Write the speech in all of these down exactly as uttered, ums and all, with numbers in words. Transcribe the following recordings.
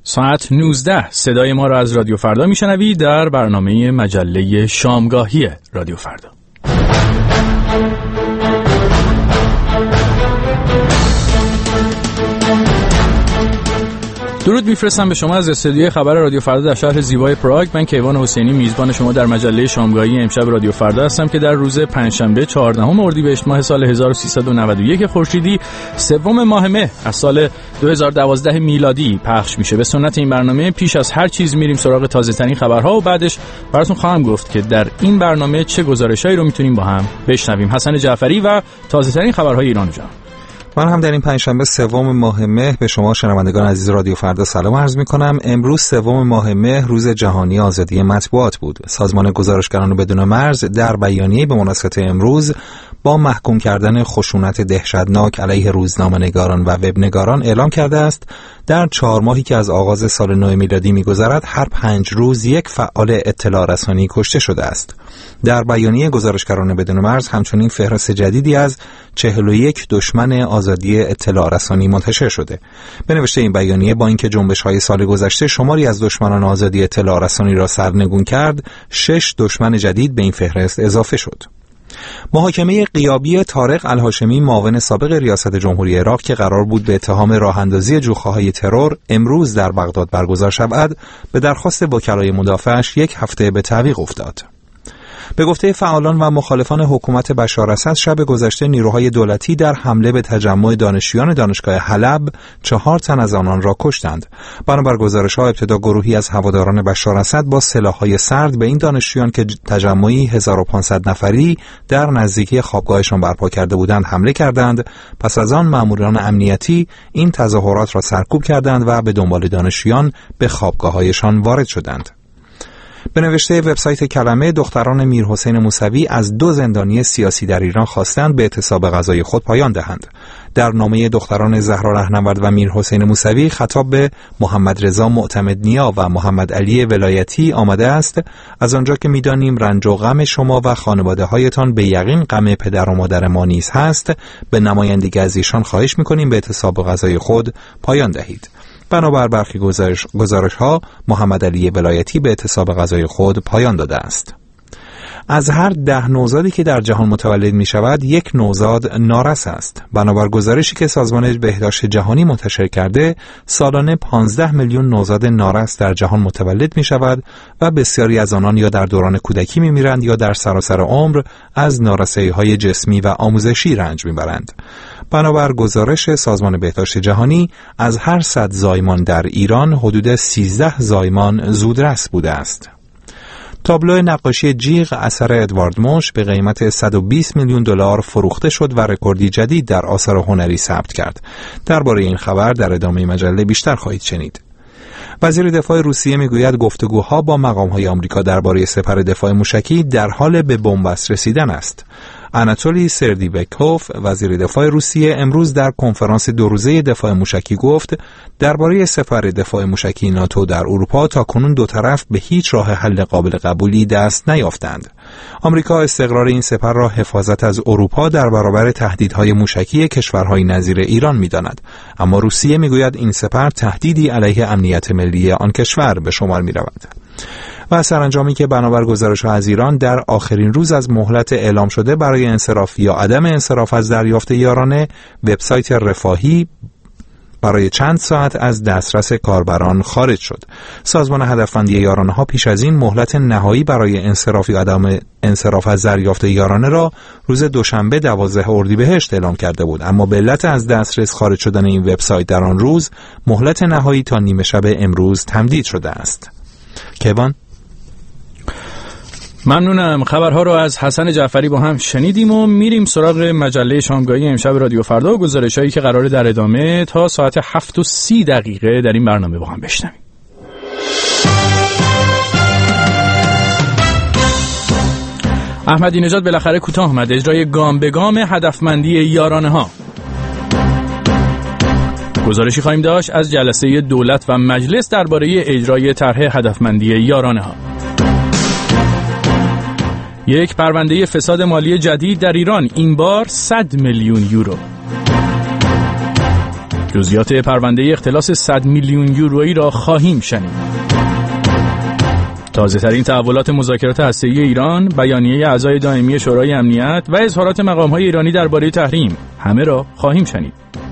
ساعت نوزده صدای ما را از رادیو فردا میشنوی در برنامه مجله شامگاهی رادیو فردا. درود میفرستم به شما از استودیوی خبر رادیو فردا در شهر زیبای پراگ. من کیوان حسینی میزبان شما در مجله شامگاهی امشب رادیو فردا هستم که در روز پنجشنبه چهاردهم اردیبهشت ماه سال هزار و سیصد و نود و یک خورشیدی سوم ماه مه از سال دو هزار و دوازده میلادی پخش میشه. به سنت این برنامه پیش از هر چیز میریم سراغ تازه ترین خبرها و بعدش براتون خواهم گفت که در این برنامه چه گزارشایی رو میتونیم با هم بشنویم. حسن جعفری و تازه ترین خبرهای ایران و جهان. من هم در این پنجشنبه سوم ماه مه به شما شنوندگان عزیز رادیو فردا سلام عرض می‌کنم. امروز سوم ماه مه روز جهانی آزادی مطبوعات بود. سازمان گزارشگران بدون مرز در بیانیه‌ای به مناسبت امروز با محکوم کردن خشونت دهشتناک علیه روزنامه‌نگاران و وبنگاران اعلام کرده است در چهار ماهی که از آغاز سال نو میلادی می‌گذرد هر پنج روز یک فعال اطلاع رسانی کشته شده است. در بیانیه گزارشگران بدون مرز همچنین فهرست جدیدی از چهل و یک دشمن آزادی اطلاع رسانی منتشر شده. به نوشته این بیانیه با اینکه جنبش‌های سال گذشته شماری از دشمنان آزادی اطلاع رسانی را سرنگون کرد، شش دشمن جدید به این فهرست اضافه شد. محاکمه غیابی طارق الهاشمی معاون سابق ریاست جمهوری عراق که قرار بود به اتهام راه‌اندازی جوخه‌های ترور امروز در بغداد برگزار شود، به درخواست وکلای مدافعش یک هفته به تعویق افتاد. به گفته فعالان و مخالفان حکومت بشار اسد شب گذشته نیروهای دولتی در حمله به تجمع دانشجویان دانشگاه حلب چهار تن از آنان را کشتند. بنابر گزارش‌ها ابتدا گروهی از هواداران بشار اسد با سلاح‌های سرد به این دانشجویان که تجمعی هزار و پانصد نفری در نزدیکی خوابگاهشان برپا کرده بودند حمله کردند. پس از آن ماموران امنیتی این تظاهرات را سرکوب کردند و به دنبال دانشجویان به خوابگاه‌هایشان وارد شدند. به نوشته وبسایت کلمه، دختران میرحسین موسوی از دو زندانی سیاسی در ایران خواستند به اعتصاب غذای خود پایان دهند. در نامه دختران زهرا رهنورد و میرحسین موسوی خطاب به محمد رضا معتمدنیا و محمد علی ولایتی آمده است: از آنجا که می‌دانیم رنج و غم شما و خانواده‌هایتان به یقین غم پدر و مادر ما نیز هست، به نمایندگی از ایشان خواهش می‌کنیم به اعتصاب غذای خود پایان دهید. بنابر برخی گزارش گزارش‌ها محمد علی ولایتی به اعتصاب غذای خود پایان داده است. از هر ده نوزادی که در جهان متولد می شود یک نوزاد نارس است. بنابر گزارشی که سازمان بهداشت جهانی منتشر کرده، سالانه پانزده میلیون نوزاد نارس در جهان متولد می شود و بسیاری از آنان یا در دوران کودکی می میرند یا در سراسر عمر از نارسایی‌های جسمی و آموزشی رنج می برند. بنابر گزارش سازمان بهداشت جهانی از هر صد زایمان در ایران حدود سیزده زایمان زودرس بوده است. تابلو نقاشی جیغ اثر ادوارد موش به قیمت صد و بیست میلیون دلار فروخته شد و رکوردی جدید در آثار هنری ثبت کرد. درباره این خبر در ادامه مجله بیشتر خواهید شنید. وزیر دفاع روسیه میگوید گفتگوها با مقام‌های آمریکا درباره سپر دفاع موشکی در حال به بنبست رسیدن است. آناتولی سردیبکوف وزیر دفاع روسیه امروز در کنفرانس دو روزه دفاع موشکی گفت درباره سپر دفاع موشکی ناتو در اروپا تاکنون دو طرف به هیچ راه حل قابل قبولی دست نیافتند. آمریکا استقرار این سپر را حفاظت از اروپا در برابر تهدیدهای موشکی کشورهای نظیر ایران می‌داند، اما روسیه میگوید این سپر تهدیدی علیه امنیت ملی آن کشور به شمار می‌رود. و سرانجامی که بنابر گزارش‌ها از ایران در آخرین روز از مهلت اعلام شده برای انصراف یا عدم انصراف از دریافت یارانه، وبسایت رفاهی برای چند ساعت از دسترس کاربران خارج شد. سازمان هدفمندی یارانه ها پیش از این مهلت نهایی برای انصراف یا عدم انصراف از دریافت یارانه را روز دوشنبه دوازده اردیبهشت اعلام کرده بود، اما به علت از دسترس خارج شدن این وبسایت در آن روز مهلت نهایی تا نیمه شب امروز تمدید شده است. کیوان، ممنونم. خبرها رو از حسن جعفری با هم شنیدیم و میریم سراغ مجله شامگاهی امشب رادیو فردا و گزارش‌هایی که قراره در ادامه تا ساعت هفت و سی دقیقه در این برنامه با هم بشنویم. احمدی نژاد بالاخره کوتاه آمد اجرای گام به گام هدفمندی یارانه ها. گزارشی خواهیم داشت از جلسه دولت و مجلس درباره اجرای طرح هدفمندی یارانه ها. یک پرونده فساد مالی جدید در ایران، این بار صد میلیون یورو. جزئیات پرونده اختلاس صد میلیون یورویی را خواهیم شنید. تازه‌ترین تحولات مذاکرات هسته‌ای ایران، بیانیه اعضای دائمی شورای امنیت و اظهارات مقام‌های ایرانی درباره تحریم، همه را خواهیم شنید.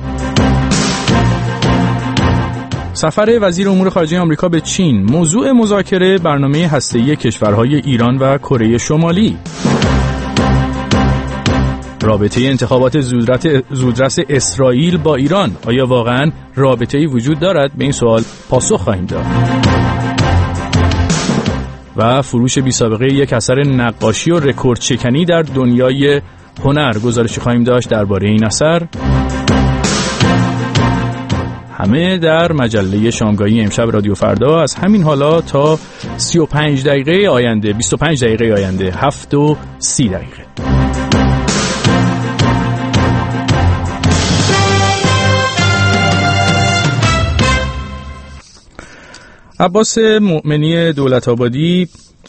سفر وزیر امور خارجه آمریکا به چین، موضوع مذاکره برنامه هسته‌ای کشورهای ایران و کره شمالی. رابطه انتخابات زودرس اسرائیل با ایران، آیا واقعاً رابطه‌ای وجود دارد؟ به این سوال پاسخ خواهیم داد. و فروش بی سابقه یک اثر نقاشی و رکورد شکنی در دنیای هنر، گزارشی خواهیم داشت درباره این اثر. همه در مجله شامگاهی امشب رادیو فردا از همین حالا تا سی و پنج دقیقه آینده، بیست و پنج دقیقه آینده، هفت و سی دقیقه. عباس مؤمنی دولت‌آبادی،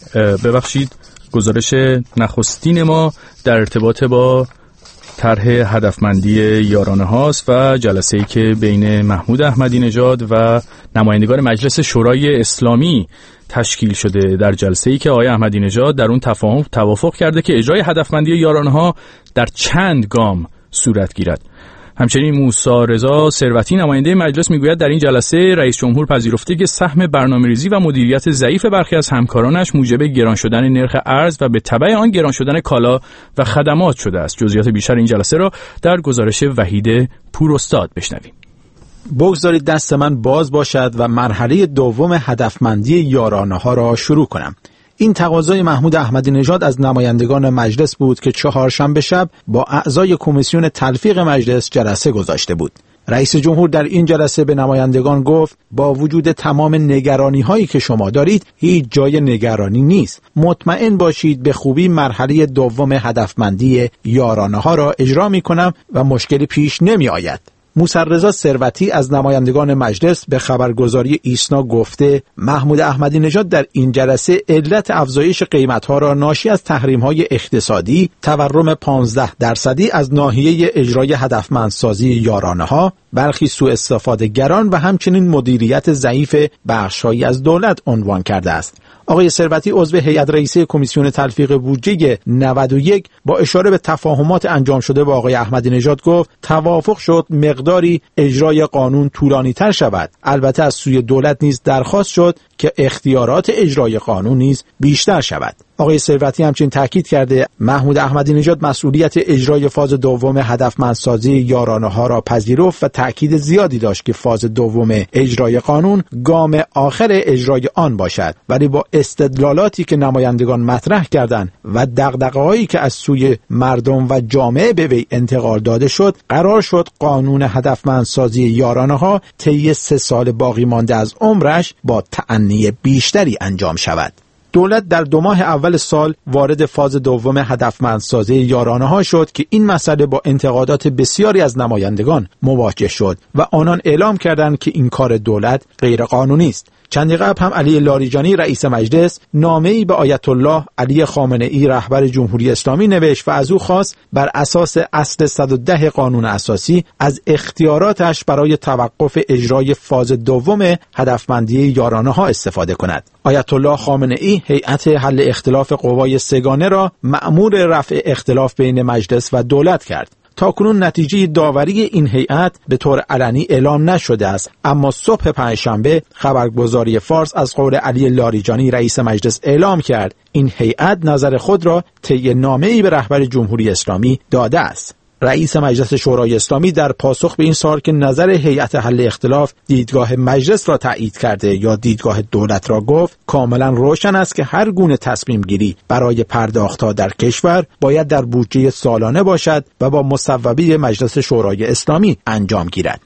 ببخشید گزارش نخستین ما در ارتباط با طرح هدفمندی یارانه هاست و جلسه‌ای که بین محمود احمدی نژاد و نمایندگان مجلس شورای اسلامی تشکیل شده. در جلسه‌ای که آقای احمدی نژاد در اون تفاهم توافق کرده که اجرای هدفمندی یارانه ها در چند گام صورت گیرد. همچنین موسی رضا ثروتی نماینده مجلس میگوید در این جلسه رئیس جمهور پذیرفته که سهم برنامه‌ریزی و مدیریت ضعیف برخی از همکارانش موجب گران شدن نرخ ارز و به تبع آن گران شدن کالا و خدمات شده است. جزئیات بیشتر این جلسه را در گزارش وحید پوراستاد بشنویم. بگذارید دست من باز باشد و مرحله دوم هدفمندی یارانه ها را شروع کنم. این تقاضای محمود احمدی نژاد از نمایندگان مجلس بود که چهارشنبه شب با اعضای کمیسیون تلفیق مجلس جلسه گذاشته بود. رئیس جمهور در این جلسه به نمایندگان گفت با وجود تمام نگرانی هایی که شما دارید هیچ جای نگرانی نیست. مطمئن باشید به خوبی مرحله دوم هدفمندی یارانه ها را اجرا می کنم و مشکلی پیش نمی آید. موسی رضا ثروتی از نمایندگان مجلس به خبرگزاری ایسنا گفته محمود احمدی نژاد در این جلسه علت افزایش قیمت‌ها را ناشی از تحریم‌های اقتصادی، تورم پانزده درصدی از ناحیه اجرای هدفمندسازی یارانه‌ها، برخی سوء استفاده گران و همچنین مدیریت ضعیف بخش‌هایی از دولت عنوان کرده است. آقای ثروتی عضو هیئت رئیسه کمیسیون تلفیق بودجه نود و یک با اشاره به تفاهمات انجام شده با آقای احمدی نژاد گفت توافق شد مقداری اجرای قانون طولانی تر شود. البته از سوی دولت نیز درخواست شد که اختیارات اجرای قانون نیز بیشتر شود. آقای ثروتی همچنین تاکید کرده محمود احمدی نژاد مسئولیت اجرای فاز دوم هدفمندسازی یارانه ها را پذیرفت و تاکید زیادی داشت که فاز دوم اجرای قانون گام آخر اجرای آن باشد، ولی با استدلالاتی که نمایندگان مطرح کردند و دغدغه‌هایی که از سوی مردم و جامعه به وی انتقال داده شد، قرار شد قانون هدفمندسازی یارانه ها طی سه سال باقی مانده از عمرش با تأنی بیشتری انجام شود. دولت در دو ماه اول سال وارد فاز دوم هدفمندسازی یارانه ها شد که این مسئله با انتقادات بسیاری از نمایندگان مواجه شد و آنان اعلام کردند که این کار دولت غیر قانونی است. چندی قبل هم علی لاریجانی رئیس مجلس نامه‌ای به آیت الله علی خامنه‌ای رهبر جمهوری اسلامی نوشت و از او خواست بر اساس اصل صد و ده قانون اساسی از اختیاراتش برای توقف اجرای فاز دوم هدفمندی یارانه ها استفاده کند. آیت الله خامنه‌ای هیئت حل اختلاف قوای سگانه را مأمور رفع اختلاف بین مجلس و دولت کرد. تاکنون نتیجه داوری این هیئت به طور علنی اعلام نشده است، اما صبح پنجشنبه خبرگزاری فارس از قول علی لاریجانی رئیس مجلس اعلام کرد این هیئت نظر خود را طی نامه‌ای به رهبر جمهوری اسلامی داده است. رئیس مجلس شورای اسلامی در پاسخ به این سوال که نظر هیئت حل اختلاف دیدگاه مجلس را تایید کرده یا دیدگاه دولت را گفت، کاملا روشن است که هر گونه تصمیم گیری برای پرداخت‌ها در کشور باید در بودجه سالانه باشد و با مصوبه مجلس شورای اسلامی انجام گیرد.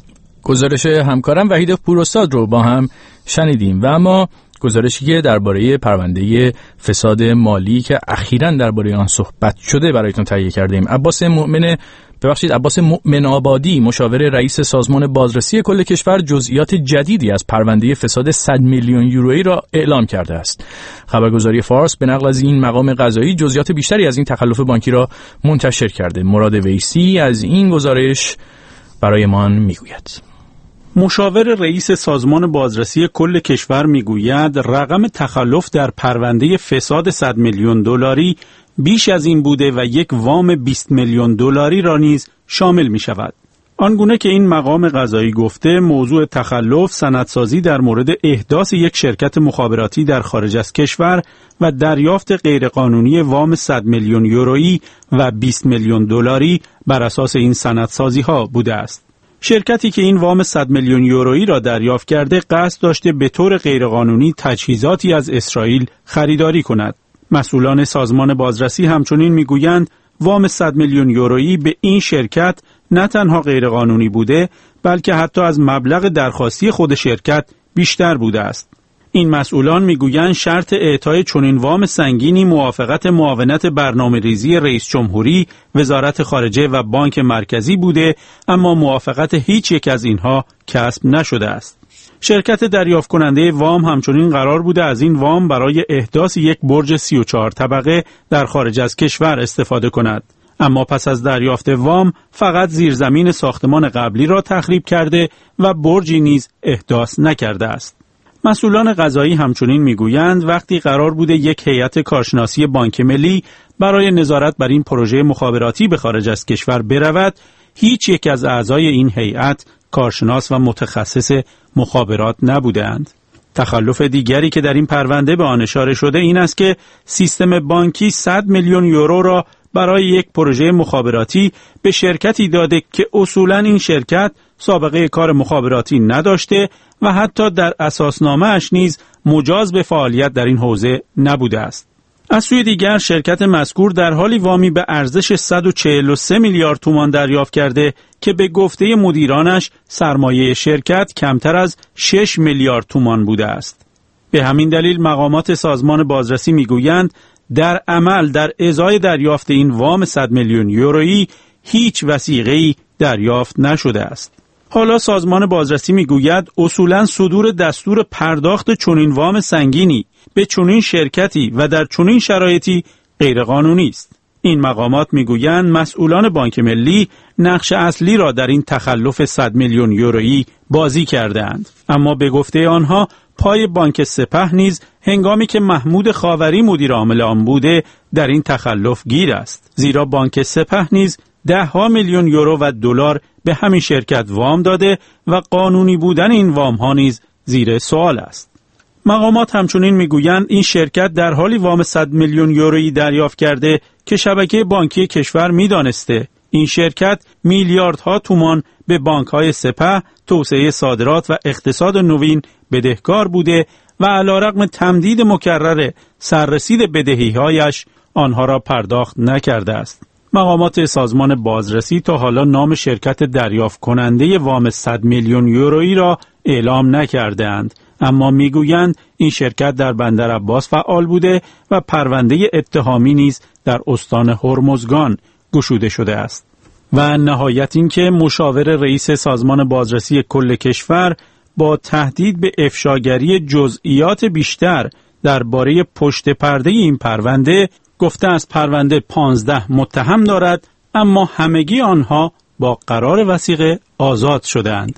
گزارش همکارم وحید پوراستاد رو با هم شنیدیم و اما گزارشی که درباره پرونده فساد مالی که اخیراً درباره آن صحبت شده برایتون تهیه کردیم. عباس مؤمن ببخشید عباس مؤمن آبادی مشاور رئیس سازمان بازرسی کل کشور جزئیات جدیدی از پرونده فساد صد میلیون یورویی را اعلام کرده است. خبرگزاری فارس به نقل از این مقام قضایی جزئیات بیشتری از این تخلف بانکی را منتشر کرده. مراد ویسی از این گزارش برایمان میگوید. مشاور رئیس سازمان بازرسی کل کشور میگوید رقم تخلف در پرونده فساد صد میلیون دلاری بیش از این بوده و یک وام بیست میلیون دلاری را نیز شامل می شود. آنگونه که این مقام قضایی گفته، موضوع تخلف سندسازی در مورد احداث یک شرکت مخابراتی در خارج از کشور و دریافت غیرقانونی وام صد میلیون یورویی و بیست میلیون دلاری بر اساس این سندسازی ها بوده است. شرکتی که این وام صد میلیون یورویی را دریافت کرده قصد داشته به طور غیرقانونی تجهیزاتی از اسرائیل خریداری کند. مسئولان سازمان بازرسی همچنین میگویند وام صد میلیون یورویی به این شرکت نه تنها غیرقانونی بوده، بلکه حتی از مبلغ درخواستی خود شرکت بیشتر بوده است. این مسئولان میگویند شرط اعطای چنین وام سنگینی موافقت معاونت برنامه‌ریزی رئیس جمهوری، وزارت خارجه و بانک مرکزی بوده، اما موافقت هیچ یک از اینها کسب نشده است. شرکت دریافت کننده وام همچنین قرار بوده از این وام برای احداث یک برج سی و چهار طبقه در خارج از کشور استفاده کند. اما پس از دریافت وام فقط زیرزمین ساختمان قبلی را تخریب کرده و برجی نیز احداث نکرده است. مسئولان قضایی همچنین میگویند وقتی قرار بوده یک هیئت کارشناسی بانک ملی برای نظارت بر این پروژه مخابراتی به خارج از کشور برود، هیچ یک از اعضای این هیئت کارشناس و متخصص مخابرات نبودند. تخلف دیگری که در این پرونده به آن اشاره شده این است که سیستم بانکی صد میلیون یورو را برای یک پروژه مخابراتی به شرکتی داده که اصولاً این شرکت سابقه کار مخابراتی نداشته و حتی در اساسنامه اش نیز مجاز به فعالیت در این حوزه نبوده است. از سوی دیگر شرکت مذکور در حالی وامی به ارزش صد و چهل و سه میلیارد تومان دریافت کرده که به گفته مدیرانش سرمایه شرکت کمتر از شش میلیارد تومان بوده است. به همین دلیل مقامات سازمان بازرسی میگویند در عمل در ازای دریافت این وام صد میلیون یورویی هیچ وثیقه‌ای دریافت نشده است. حالا سازمان بازرسی میگوید اصولاً صدور دستور پرداخت چنین وام سنگینی به چنین شرکتی و در چنین شرایطی غیرقانونی است. این مقامات میگویند مسئولان بانک ملی نقش اصلی را در این تخلف صد میلیون یورویی بازی کردند، اما به گفته آنها پای بانک سپه نیز هنگامی که محمود خاوری مدیر عامل آن بوده در این تخلف گیر است، زیرا بانک سپه نیز ده ها میلیون یورو و دلار به همین شرکت وام داده و قانونی بودن این وام ها نیز زیر سوال است. مقامات همچنین میگویند این شرکت در حالی وام صد میلیون یورویی دریافت کرده که شبکه بانکی کشور میدانسته این شرکت میلیاردها تومان به بانک‌های سپه، توسعه صادرات و اقتصاد نوین بدهکار بوده و علیرغم تمدید مکرر سررسید بدهی‌هایش آنها را پرداخت نکرده است. مقامات سازمان بازرسی تا حالا نام شرکت دریافت کننده وام صد میلیون یورویی را اعلام نکردند، اما میگویند این شرکت در بندر عباس فعال بوده و پرونده اتهامی نیز در استان هرمزگان گشوده شده است. و نهایت این که مشاور رئیس سازمان بازرسی کل کشور با تهدید به افشاگری جزئیات بیشتر درباره پشت پرده این پرونده گفته از پرونده پانزده متهم دارد، اما همگی آنها با قرار وثیقه آزاد شدند.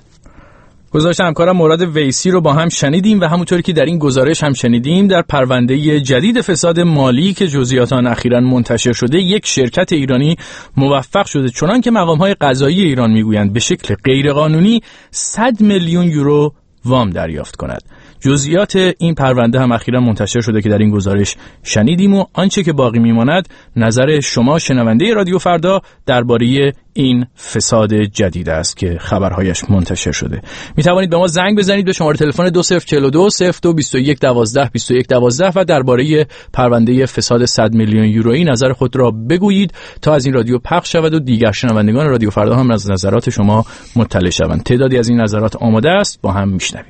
گزارش همکارم مراد ویسی رو با هم شنیدیم و همونطوری که در این گزارش هم شنیدیم در پرونده جدید فساد مالی که جزئیات آن اخیراً منتشر شده یک شرکت ایرانی موفق شده چنان که مقام‌های قضایی ایران میگویند به شکل غیرقانونی صد میلیون یورو وام دریافت کند. جزئیات این پرونده هم اخیراً منتشر شده که در این گزارش شنیدیم و آنچه که باقی میماند نظر شما شنونده رادیو فردا درباره این فساد جدید است که خبرهایش منتشر شده. می توانید به ما زنگ بزنید به شماره تلفن دو صفر چهار دو صفر دو بیست و یک دوازده بیست و یک دوازده و درباره پرونده فساد صد میلیون یورویی نظر خود را بگویید تا از این رادیو پخش شود و دیگر شنوندگان رادیو فردا هم از نظرات شما مطلع شوند. تعدادی از این نظرات آماده است، با هم میشنویم.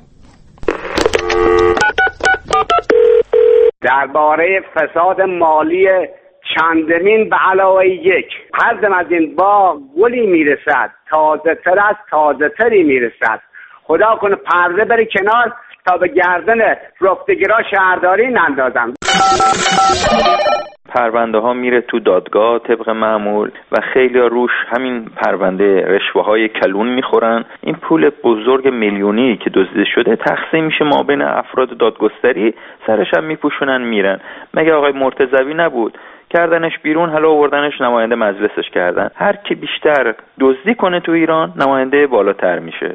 درباره فساد مالی چندمین به علاوه یک هر از این با گلی میرسد تازه تر از تازه تری میرسد. خدا کنه پرده بره کنار تا به گردن رفتگرا شهرداری نندازم. پرونده ها میره تو دادگاه طبق معمول و خیلی روش همین پرونده رشوه های کلون میخورن. این پول بزرگ میلیونی که دزدیده شده تقسیم میشه ما بین افراد دادگستری، سرش هم میپوشونن میرن. مگه آقای مرتضوی نبود؟ کردنش بیرون، حالا آوردنش نماینده مجلسش کردن. هر کی بیشتر دزدی کنه تو ایران نماینده بالاتر میشه.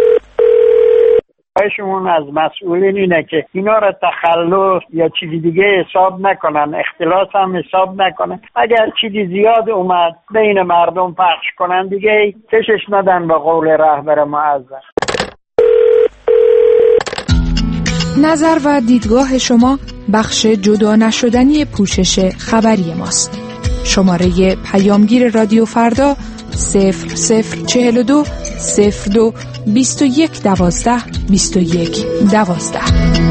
خواهشمون از مسئولین اینه که اینا را تخلف یا چیزی دیگه حساب نکنن، اختلاس هم حساب نکنن. اگر چیزی زیاد اومد بین مردم پخش کنن دیگه کشش ندن به قول رهبر معظم. نظر و دیدگاه شما بخش جدا نشدنی پوشش خبری ماست. شماره پیامگیر رادیو فردا صفر صفر چهل و دو صفر دو بیست و یک دوازده بیست و یک دوازده.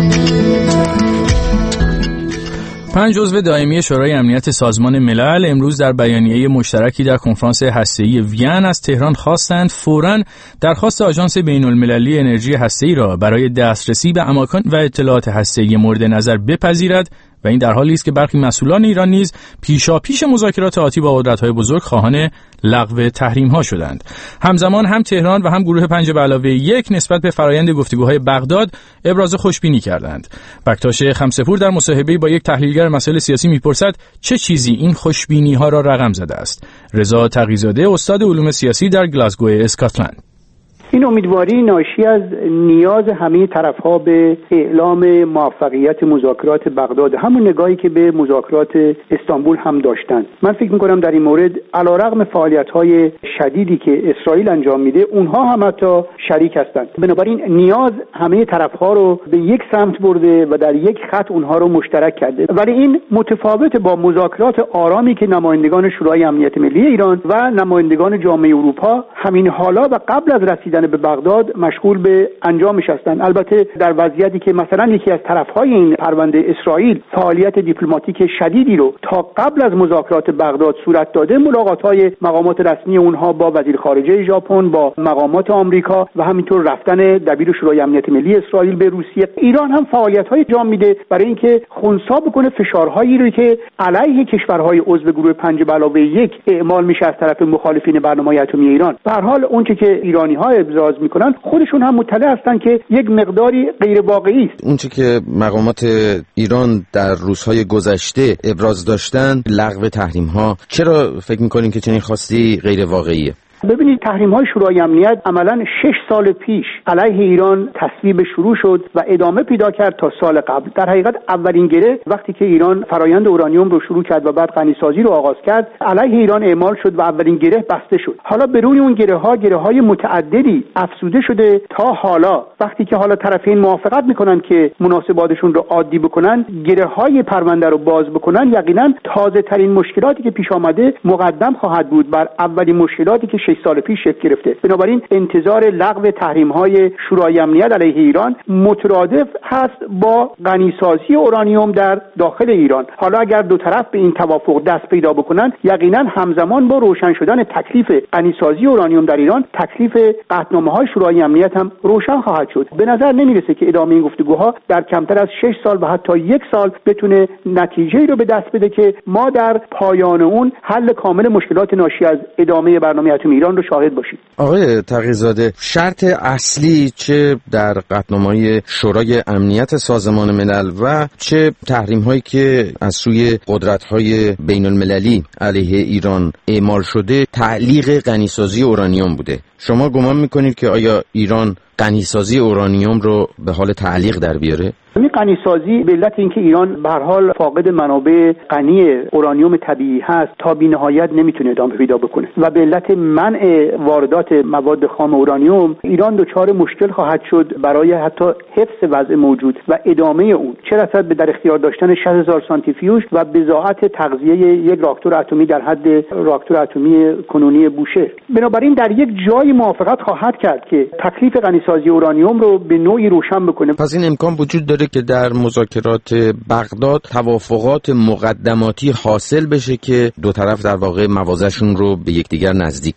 پنج عضو دائمی شورای امنیت سازمان ملل امروز در بیانیه مشترکی در کنفرانس هسته‌ای وین از تهران خواستند فوراً درخواست آژانس بین‌المللی انرژی هسته‌ای را برای دسترسی به اماکن و اطلاعات هسته‌ای مورد نظر بپذیرد و این در حالی است که برخی مسئولان ایران نیز پیشاپیش مذاکرات آتی با قدرت‌های بزرگ خواهان لغو تحریم‌ها شدند. همزمان هم تهران و هم گروه پنج به علاوه یک نسبت به فرایند گفتگوهای بغداد ابراز خوشبینی کردند. بکتاش خمسه‌پور در مصاحبه‌ای با یک تحلیلگر مسائل سیاسی می‌پرسد چه چیزی این خوشبینی‌ها را رقم زده است. رضا تقی‌زاده استاد علوم سیاسی در گلاسگو اسکاتلند: این امیدواری ناشی از نیاز همه طرف‌ها به اعلام موفقیت مذاکرات بغداد، همون نگاهی که به مذاکرات استانبول هم داشتند. من فکر می‌کنم در این مورد علیرغم فعالیت‌های شدیدی که اسرائیل انجام میده، اونها هم حتی شریک هستند. بنابراین نیاز همه طرف‌ها رو به یک سمت برده و در یک خط اونها رو مشترک کرده. ولی این متفاوت با مذاکرات آرامی که نمایندگان شورای امنیت ملی ایران و نمایندگان جامعه اروپا همین حالا و قبل از رسیدن به بغداد مشغول به انجامش هستند. البته در وضعیتی که مثلا یکی از طرفهای این پرونده اسرائیل فعالیت دیپلماتیک شدیدی رو تا قبل از مذاکرات بغداد صورت داده، ملاقات‌های مقامات رسمی اونها با وزیر خارجه ژاپن، با مقامات آمریکا و همینطور رفتن دبیر شورای امنیت ملی اسرائیل به روسیه. ایران هم فعالیت‌های انجام میده برای اینکه خنثی بکنه فشارهایی رو که علیه کشورهای عضو گروه پنج به علاوه یک اعمال میشه از طرف مخالفین برنامه اتمی ایران. به هر حال اونچه که ایرانی‌ها ابراز میکنن خودشون هم مطلع هستن که یک مقداری غیر واقعی است. اونچه که مقامات ایران در روزهای گذشته ابراز داشتن لغو تحریم ها، چرا فکر میکنین که چنین خواستی غیر واقعیه؟ ببینید، تحریم‌های شورای امنیت عملاً شش سال پیش علیه ایران تصویب شروع شد و ادامه پیدا کرد تا سال قبل. در حقیقت اولین گره وقتی که ایران فرایند اورانیوم رو شروع کرد و بعد غنیسازی رو آغاز کرد، علیه ایران اعمال شد و اولین گره بسته شد. حالا به روی اون گره‌ها گره‌های متعددی افزوده شده تا حالا وقتی که حالا طرفین موافقت میکنن که مناسباتشون رو عادی بکنن، گره‌های پرونده رو باز بکنن، یقینا تازه‌ترین مشکلاتی که پیش آمده مقدم خواهد بود بر اولین مشکلاتی که شش سال پیش شکل گرفته. بنابراین انتظار لغو تحریم‌های شورای امنیت علیه ایران مترادف هست با غنیسازی اورانیوم در داخل ایران. حالا اگر دو طرف به این توافق دست پیدا بکنن، یقینا همزمان با روشن شدن تکلیف غنیسازی اورانیوم در ایران، تکلیف قطعنامه‌های شورای امنیت هم روشن خواهد شد. به نظر نمیرسه که ادامه این گفتگوها در کمتر از شش سال و حتی یک سال بتونه نتیجه‌ای رو به دست بده که ما در پایان اون حل کامل مشکلات ناشی از ادامه برنامه اتمی ایران رو شاهد باشید. آقای تقی‌زاده، شرط اصلی چه در قطعنامه‌های شورای امنیت سازمان ملل و چه تحریم‌هایی که از سوی قدرت‌های بین‌المللی علیه ایران اعمال شده تعلیق غنیسازی اورانیوم بوده. شما گمان می‌کنید که آیا ایران غنیسازی اورانیوم رو به حال تعلیق در بیاره؟ این غنیسازی به علت اینکه ایران به هر حال فاقد منابع غنی اورانیوم طبیعی هست تا بی‌نهایت نمیتونه ادامه پیدا بکنه و به علت منع واردات مواد خام اورانیوم ایران دچار مشکل خواهد شد برای حتی حفظ وضع موجود و ادامه اون، چه رسد به در اختیار داشتن شصت هزار سانتریفیوژ و بضاعت تغذیه یک راکتور اتمی در حد راکتور اتمی کنونی بوشهر. بنابراین در یک جای موافقت خواهد کرد که تکلیف غنیسازی اورانیوم رو به نوعی روشن بکنه. پس این امکان وجود داره که در مذاکرات بغداد توافقات مقدماتی حاصل بشه که دو طرف در واقع موازهشون رو به یکدیگر نزدیک کنن.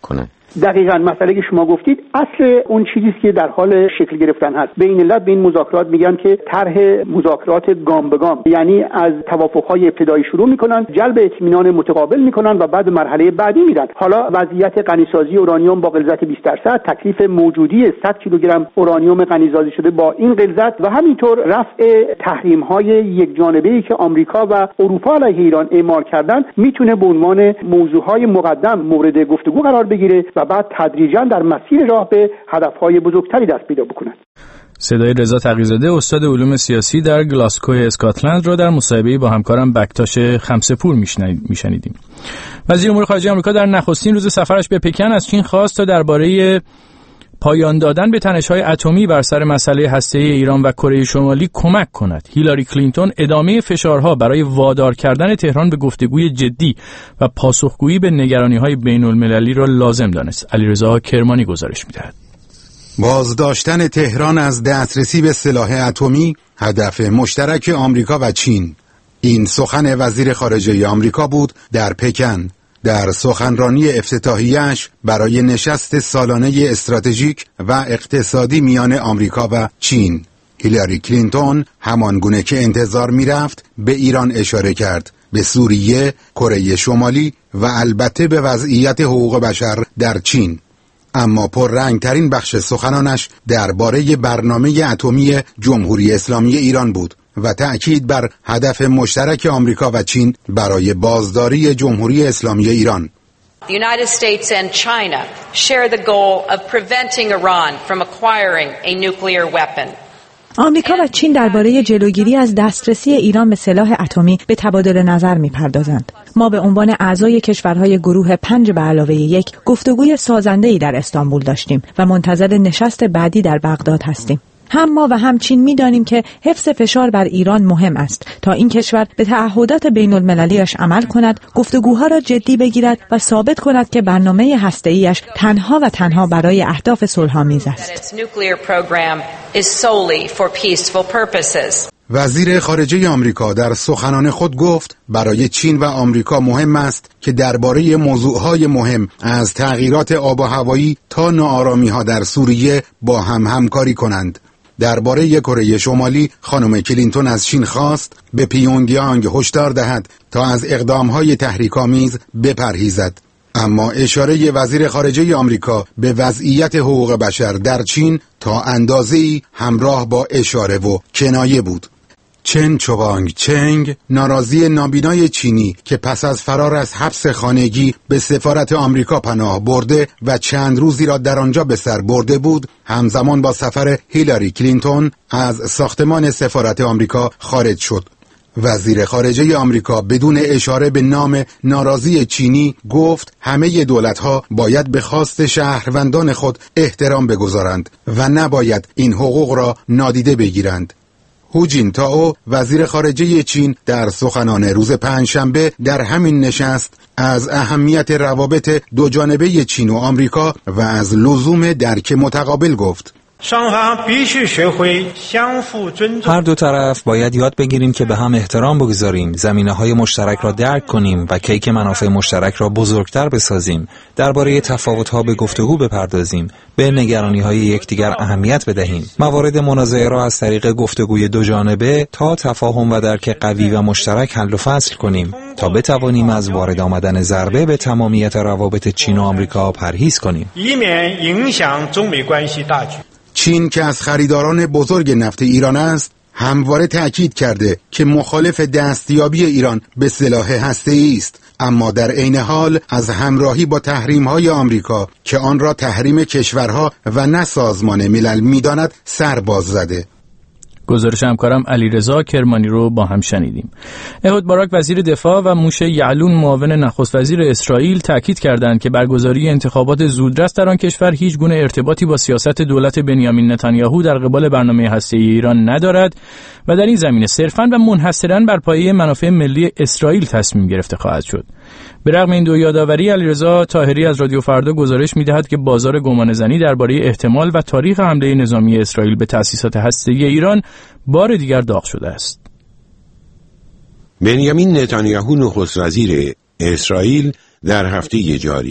دقیقاً مسئله که شما گفتید اصل اون چیزی است که در حال شکل گرفتن هست. بین الملل به این مذاکرات میگن که طرح مذاکرات گام به گام، یعنی از توافق‌های ابتدایی شروع میکنن، جلب اطمینان متقابل میکنن و بعد مرحله بعدی میرن. حالا وضعیت غنیسازی اورانیوم با غلظت بیست درصد، تکلیف موجودی صد کیلوگرم اورانیوم غنیسازی شده با این غلظت و همینطور رفع تحریم‌های یک جانبه‌ای که آمریکا و اروپا علیه ایران اعمال کردن میتونه به عنوان موضوعهای مقدم مورد گفتگو قرار بگیره و بعد تدریجاً در مسیر راه به هدفهای بزرگتری دست پیدا بکنه. صدای رضا تقی‌زاده استاد علوم سیاسی در گلاسکو اسکاتلند را در مصاحبه‌ای با همکارم بکتاش خمسه‌پور میشنیدیم. وزیر امور خارجه آمریکا در نخستین روز سفرش به پکن از چین خواست تا درباره پایان دادن به تنش‌های اتمی بر سر مسئله هسته‌ای ایران و کره شمالی کمک کند. هیلاری کلینتون ادامه فشارها برای وادار کردن تهران به گفتگوی جدی و پاسخگویی به نگرانی‌های بین‌المللی را لازم دانست. علیرضا کرمانی گزارش می‌دهد. بازداشتن تهران از دسترسی به سلاح اتمی هدف مشترک آمریکا و چین. این سخن وزیر خارجه آمریکا بود در پکن در سخنرانی افتتاحیه‌اش برای نشست سالانه استراتژیک و اقتصادی میان آمریکا و چین. هیلاری کلینتون همانگونه که انتظار می‌رفت به ایران اشاره کرد، به سوریه، کره شمالی و البته به وضعیت حقوق بشر در چین. اما پررنگ‌ترین بخش سخنانش درباره برنامه اتمی جمهوری اسلامی ایران بود و تأکید بر هدف مشترک آمریکا و چین برای بازداری جمهوری اسلامی ایران. The United States and China share the goal of preventing Iran from acquiring a nuclear weapon. آمریکا و چین درباره جلوگیری از دسترسی ایران به سلاح اتمی به تبادل نظر می‌پردازند. ما به عنوان اعضای کشورهای گروه پنج به علاوه یک گفتگوی سازنده‌ای در استانبول داشتیم و منتظر نشست بعدی در بغداد هستیم. هم ما و هم چین می‌دانیم که حفظ فشار بر ایران مهم است تا این کشور به تعهدات بین‌المللی‌اش عمل کند، گفتگوها را جدی بگیرد و ثابت کند که برنامه هسته‌ایش تنها و تنها برای اهداف صلح‌آمیز است. وزیر خارجه آمریکا در سخنان خود گفت برای چین و آمریکا مهم است که درباره موضوعهای مهم از تغییرات آب و هوایی تا ناآرامی‌ها در سوریه با هم همکاری کنند. درباره کره شمالی خانم کلینتون از چین خواست به پیونگیانگ هشدار دهد تا از اقدام‌های تحریک‌آمیز بپرهیزد. اما اشاره وزیر خارجه آمریکا به وضعیت حقوق بشر در چین تا اندازه‌ای همراه با اشاره و کنایه بود. چن چوانگ چنگ، ناراضی نابینای چینی که پس از فرار از حبس خانگی به سفارت آمریکا پناه برده و چند روزی را در آنجا به سر برده بود، همزمان با سفر هیلاری کلینتون از ساختمان سفارت آمریکا خارج شد. وزیر خارجه آمریکا بدون اشاره به نام ناراضی چینی گفت همه دولت‌ها باید به خواست شهروندان خود احترام بگذارند و نباید این حقوق را نادیده بگیرند. هو جین تائو وزیر خارجه چین در سخنان روز پنجشنبه در همین نشست از اهمیت روابط دوجانبه چین و آمریکا و از لزوم درک متقابل گفت. هر دو طرف باید یاد بگیریم که به هم احترام بگذاریم، زمینه‌های مشترک را درک کنیم و کیک منافع مشترک را بزرگتر بسازیم، درباره تفاوت‌ها به گفتگو بپردازیم، به نگرانی‌های یکدیگر اهمیت بدهیم، موارد منازعه را از طریق گفتگوی دو جانبه تا تفاهم و درک قوی و مشترک حل و فصل کنیم تا بتوانیم از وارد آمدن ضربه به تمامیت روابط چین و آمریکا پرهیز کنیم. چین که از خریداران بزرگ نفت ایران است، همواره تأکید کرده که مخالف دستیابی ایران به سلاح هسته‌ای است، اما در عین حال از همراهی با تحریم‌های آمریکا که آن را تحریم کشورها و نه سازمان ملل می‌داند سر باز زده. گزارش همکارم علیرضا کرمانی رو با هم شنیدیم. اهود باراک وزیر دفاع و موشه یعلون معاون نخست وزیر اسرائیل تاکید کردند که برگزاری انتخابات زودرس در آن کشور هیچ گونه ارتباطی با سیاست دولت بنیامین نتانیاهو در قبال برنامه هسته‌ای ایران ندارد و در این زمینه صرفاً و منحصراً بر پایه منافع ملی اسرائیل تصمیم گرفته خواهد شد. به رغم این دو یادآوری، علیرضا طاهری از رادیو فردا گزارش می‌دهد که بازار گمانه‌زنی درباره احتمال و تاریخ حمله نظامی اسرائیل به تأسیسات هسته‌ای ایران بار دیگر داغ شده است. بنیامین نتانیاهو نخست وزیر اسرائیل در هفته جاری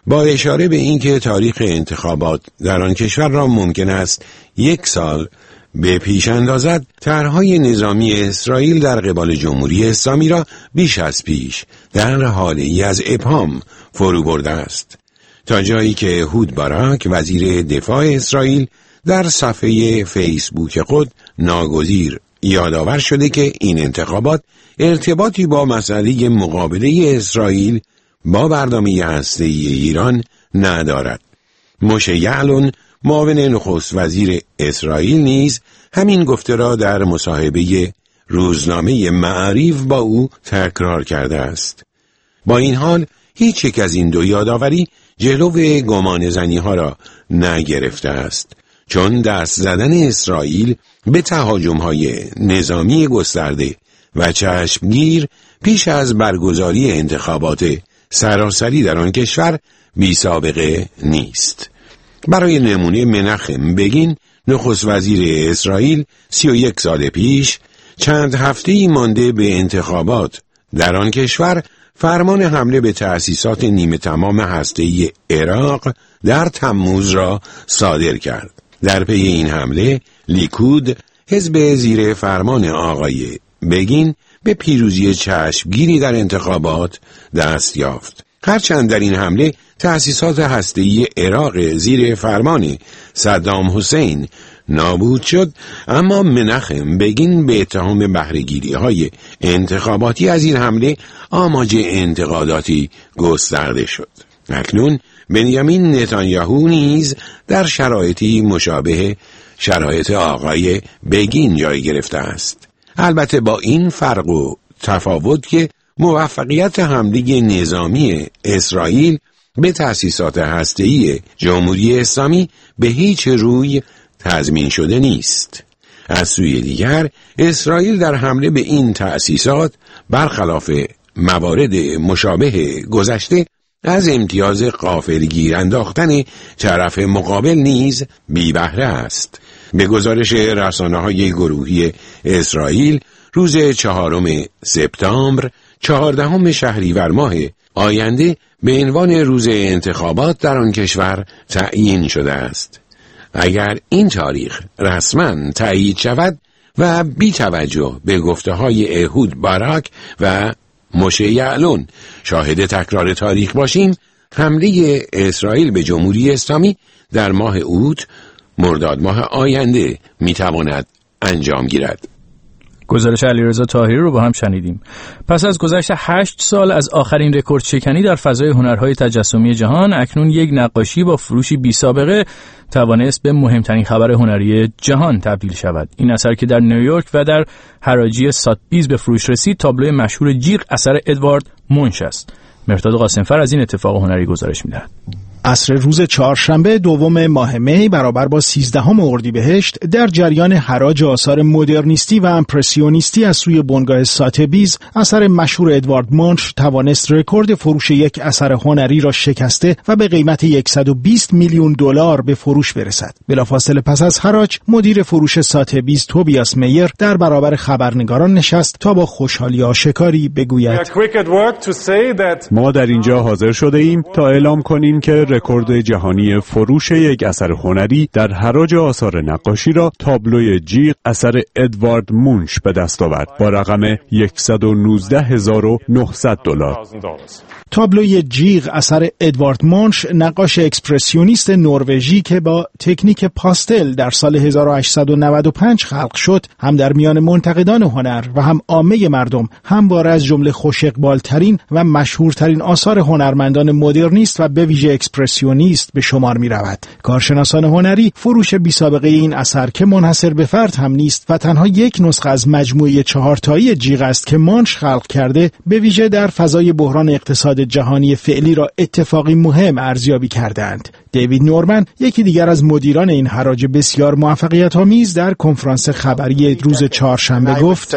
با اشاره به اینکه تاریخ انتخابات در آن کشور را ممکن است یک سال به پیش اندازد، طرح‌های نظامی اسرائیل در قبال جمهوری اسلامی را بیش از پیش در حالی از ابهام فرو برده است، تا جایی که اهود باراک وزیر دفاع اسرائیل در صفحه فیسبوک خود ناگزیر یادآور شده که این انتخابات ارتباطی با مسئله مقابله اسرائیل با برنامه هسته‌ای ایران ندارد. موشه یعلون معاون نخست وزیر اسرائیل نیز همین گفته را در مصاحبه روزنامه معاریف با او تکرار کرده است. با این حال هیچ یک از این دو یادآوری جلو گمان زنی ها را نگرفته است، چون دست زدن اسرائیل به تهاجم های نظامی گسترده و چشمگیر پیش از برگزاری انتخابات سراسری در آن کشور بی سابقه نیست. برای نمونه مناخم بگین نخست وزیر اسرائیل سی و یک سال پیش چند هفته‌ای مانده به انتخابات در آن کشور فرمان حمله به تأسیسات نیمه تمام هسته‌ای عراق در تموز را صادر کرد. در پی این حمله لیکود، حزب زیر فرمان آقای بگین، به پیروزی چشمگیری در انتخابات دست یافت. هرچند در این حمله تأسیسات هسته‌ای عراق زیر فرمان صدام حسین نابود شد، اما مناخم بگین به اتهام بهره‌گیری‌های انتخاباتی از این حمله آماج انتقاداتی گسترده شد. اکنون بنیامین نتانیاهو نیز در شرایطی مشابه شرایط آقای بگین جای گرفته است. البته با این فرق و تفاوت که موفقیت حمله نظامی اسرائیل به تأسیسات هسته‌ای جمهوری اسلامی به هیچ روی تضمین شده نیست. از سوی دیگر اسرائیل در حمله به این تأسیسات برخلاف موارد مشابه گذشته از امتیاز غافلگیر انداختن طرف مقابل نیز بی بهره است. به گزارش رسانه‌های گروهی اسرائیل روز چهارم سپتامبر، چهاردهم شهریور ماه آینده به عنوان روز انتخابات در آن کشور تعیین شده است. اگر این تاریخ رسما تایید شود و بی توجه به گفته‌های اهود باراک و موشه یعلون شاهد تکرار تاریخ باشیم، حمله اسرائیل به جمهوری اسلامی در ماه اوت مرداد ماه آینده میتواند انجام گیرد. گزارش علیرضا طاهری رو با هم شنیدیم. پس از گذشت هشت سال از آخرین رکورد شکنی در فضای هنرهای تجسمی جهان، اکنون یک نقاشی با فروشی بی سابقه توانست به مهمترین خبر هنری جهان تبدیل شود. این اثر که در نیویورک و در حراجی ساتبیز به فروش رسید، تابلوی مشهور جیغ اثر ادوارد مونش است. مرداد قاسمفر از این اتفاق هنری گزارش می‌دهد. عصر روز چهارشنبه دوم ماه می برابر با سیزدهم اردیبهشت در جریان حراج آثار مدرنیستی و امپرسیونیستی از سوی بنگاه ساتبیز، اثر مشهور ادوارد مونش توانست رکورد فروش یک اثر هنری را شکسته و به قیمت صد و بیست میلیون دلار به فروش برسد. بلافاصله پس از حراج، مدیر فروش ساتبیز توبیاس میر در برابر خبرنگاران نشست تا با خوشحالی آشکاری بگوید: ما در اینجا حاضر شده ایم تا اعلام کنیم که رکورد جهانی فروش یک اثر هنری در حراج آثار نقاشی را تابلوی جیغ اثر ادوارد مونش به دست آورد با رقم صد و نوزده هزار و نهصد دلار. تابلوی جیغ اثر ادوارد مونش، نقاش اکسپرسیونیست نروژی که با تکنیک پاستل در سال هزار و هشتصد و نود و پنج خلق شد، هم در میان منتقدان هنر و هم عامه مردم همواره از جمله خوش اقبال‌ترین و مشهورترین آثار هنرمندان مدرنیست و به ویژه اکسپرسیونیست به شمار می رود. کارشناسان هنری فروش بی سابقه این اثر که منحصر به فرد هم نیست و تنها یک نسخه از مجموعه چهارتایی جیغ است که مونش خلق کرده، به ویژه در فضای بحران اقتصاد جهانی فعلی را اتفاقی مهم ارزیابی کردند. دیوید نورمن، یکی دیگر از مدیران این حراج بسیار موفقیت‌آمیز، در کنفرانس خبری روز چهارشنبه گفت: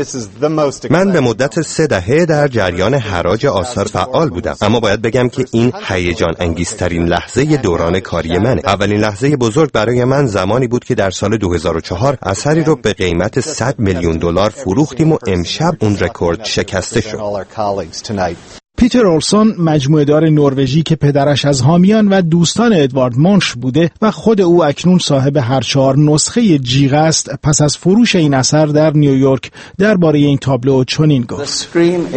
من به مدت سه دهه در جریان حراج آثار فعال بودم، اما باید بگم که این هیجان انگیزترین لحظه دوران کاری منه. اولین لحظه بزرگ برای من زمانی بود که در سال دو هزار و چهار اثری رو به قیمت صد میلیون دلار فروختیم و امشب اون رکورد شکسته شد. پیتر اولسون مجموعه‌دار نروژی که پدرش از حامیان و دوستان ادوارد مونش بوده و خود او اکنون صاحب هر چهار نسخه جیغ است، پس از فروش این اثر در نیویورک درباره این تابلو چنین گفت: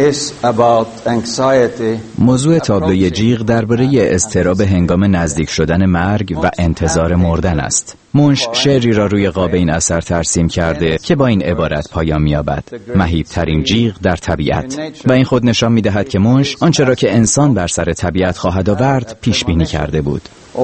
موضوع تابلوی جیغ درباره اضطراب هنگام نزدیک شدن مرگ و انتظار مردن است. مونش شعری را روی قاب این اثر ترسیم کرده که با این عبارت پایان می‌یابد: مهیب‌ترین جیغ در طبیعت. و این خود نشان می‌دهد که مونش آنچه را که انسان بر سر طبیعت خواهد آورد پیش بینی کرده بود.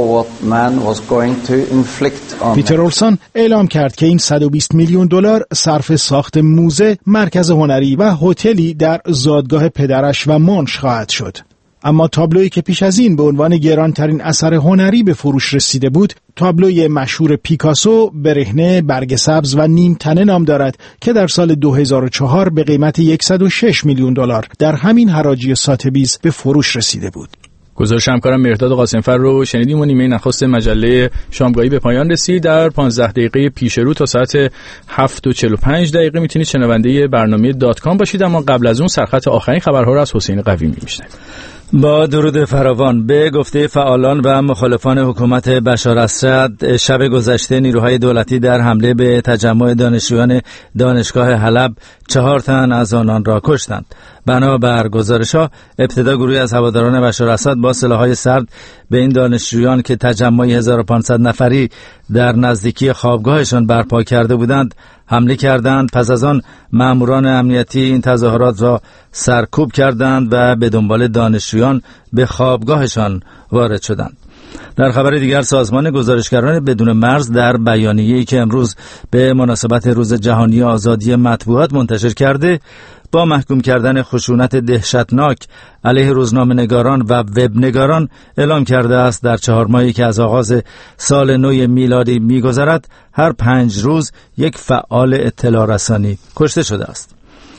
پیتر اولسون اعلام کرد که این صد و بیست میلیون دلار صرف ساخت موزه، مرکز هنری و هتلی در زادگاه پدرش و مونش خواهد شد. اما تابلویی که پیش از این به عنوان گرانترین اثر هنری به فروش رسیده بود، تابلوی مشهور پیکاسو برهنه، برگ سبز و نیم تنه نام دارد که در سال دو هزار و چهار به قیمت صد و شش میلیون دلار در همین حراجی ساتبیز به فروش رسیده بود. گزارش همکارم مهرداد قاسمفر رو شنیدیم و نیمه نخست مجله شامگاهی به پایان رسید. در پانزده دقیقه پیش رو تا ساعت هفت و چهل و پنج دقیقه میتونید شنونده برنامه دات کام باشید، اما قبل از اون سرخط آخرین خبرها رو از حسین قویمی میشنوید. با درود فراوان. به گفته فعالان و مخالفان حکومت بشار الاسد، شب گذشته نیروهای دولتی در حمله به تجمع دانشجویان دانشگاه حلب چهار تن از آنان را کشتند. بنابر گزارش‌ها، ابتدا گروهی از هواداران بشار الاسد با سلاح‌های سرد به این دانشجویان که تجمع هزار و پانصد نفری در نزدیکی خوابگاهشان برپا کرده بودند حمله کردند. پس از آن ماموران امنیتی این تظاهرات را سرکوب کردند و به دنبال دانشجویان به خوابگاهشان وارد شدند. در خبر دیگر، سازمان گزارشگران بدون مرز در بیانیه‌ای که امروز به مناسبت روز جهانی آزادی مطبوعات منتشر کرده، با محکوم کردن خشونت دهشتناک علیه روزنامه‌نگاران و وبنگاران اعلام کرده است در چهار ماهی که از آغاز سال نو میلادی می‌گذرد، هر پنج روز یک فعال اطلاع رسانی کشته شده است.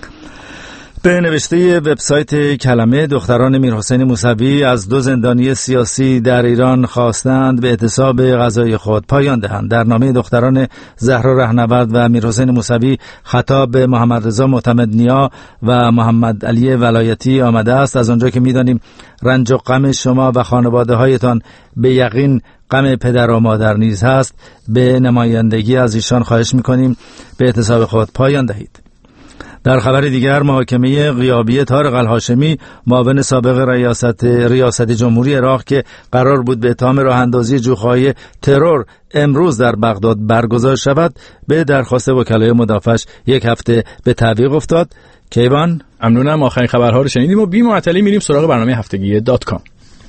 به نوشته وبسایت کلمه، دختران میرحسین موسوی از دو زندانی سیاسی در ایران خواستند به اعتصاب غذای خود پایان دهند. در نامه دختران زهرا رهنورد و میرحسین موسوی خطاب به محمد رضا معتمد نیا و محمد علی ولایتی آمده است: از آنجا که می‌دانیم رنج و غم شما و خانواده‌هایتان به یقین غم پدر و مادر نیز هست، به نمایندگی از ایشان خواهش می‌کنیم به اعتصاب خود پایان دهید. در خبر دیگر، محاکمه غیابی طارق الهاشمی، معاون سابق ریاست ریاست جمهوری عراق که قرار بود به اتهام راه اندازی جوخه‌های ترور امروز در بغداد برگزار شود، به درخواست وکلای مدافعش یک هفته به تعویق افتاد. کیوان، ممنونم. آخرین خبرها رو شنیدیم و بی معطلی میریم سراغ برنامه هفتگی دات کام.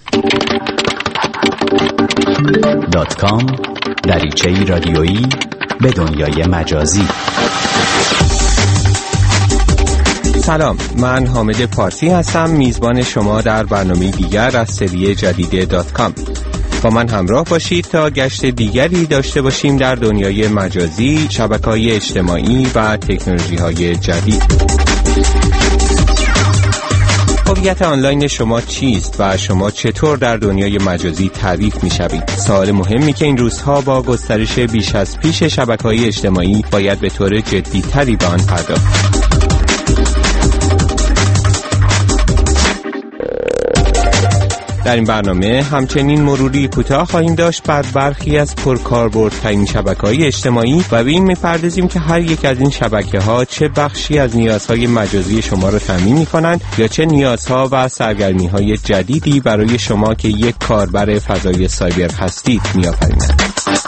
دات کام، دریچه‌ای رادیویی به دنیای مجازی. سلام، من حامد پارسی هستم، میزبان شما در برنامه دیگر از سری جدید دات کام. با من همراه باشید تا گشت دیگری داشته باشیم در دنیای مجازی، شبکه‌های اجتماعی و تکنولوژی‌های جدید. هویت آنلاین شما چیست و شما چطور در دنیای مجازی تعریف می‌شوید؟ سوال مهمی که این روزها با گسترش بیش از پیش شبکه‌های اجتماعی باید به طور جدی‌تری به آن پرداخت. در این برنامه همچنین مروری کوتاه خواهیم داشت بر برخی از پرکاربردترین شبکه‌های اجتماعی و به این می‌پردازیم که هر یک از این شبکه‌ها چه بخشی از نیازهای مجازی شما را تامین می‌کنند یا چه نیازها و سرگرمی‌های جدیدی برای شما که یک کاربر فضای سایبر هستید می‌آفرینند.